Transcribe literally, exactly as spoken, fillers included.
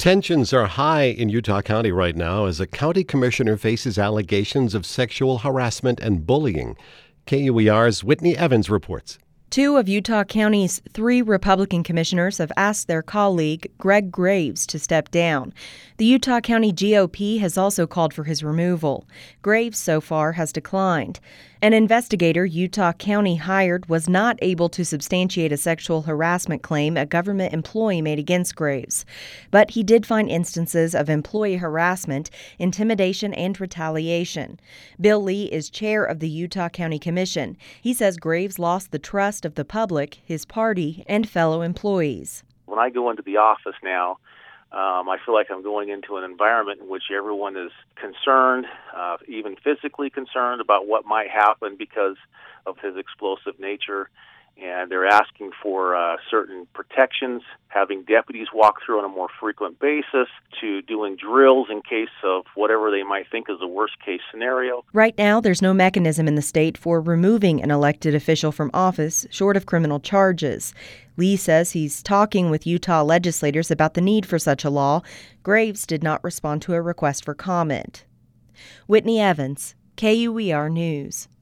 Tensions are high in Utah County right now as a county commissioner faces allegations of sexual harassment and bullying. K U E R's Whitney Evans reports. Two of Utah County's three Republican commissioners have asked their colleague, Greg Graves, to step down. The Utah County G O P has also called for his removal. Graves, so far, has declined. An investigator Utah County hired was not able to substantiate a sexual harassment claim a government employee made against Graves. But he did find instances of employee harassment, intimidation, and retaliation. Bill Lee is chair of the Utah County Commission. He says Graves lost the trust of the public, his party, and fellow employees. When I go into the office now, Um, I feel like I'm going into an environment in which everyone is concerned, uh, even physically concerned about what might happen because of his explosive nature. And they're asking for uh, certain protections, having deputies walk through on a more frequent basis, to doing drills in case of whatever they might think is a worst-case scenario. Right now, there's no mechanism in the state for removing an elected official from office, short of criminal charges. Lee says he's talking with Utah legislators about the need for such a law. Graves did not respond to a request for comment. Whitney Evans, K U E R News.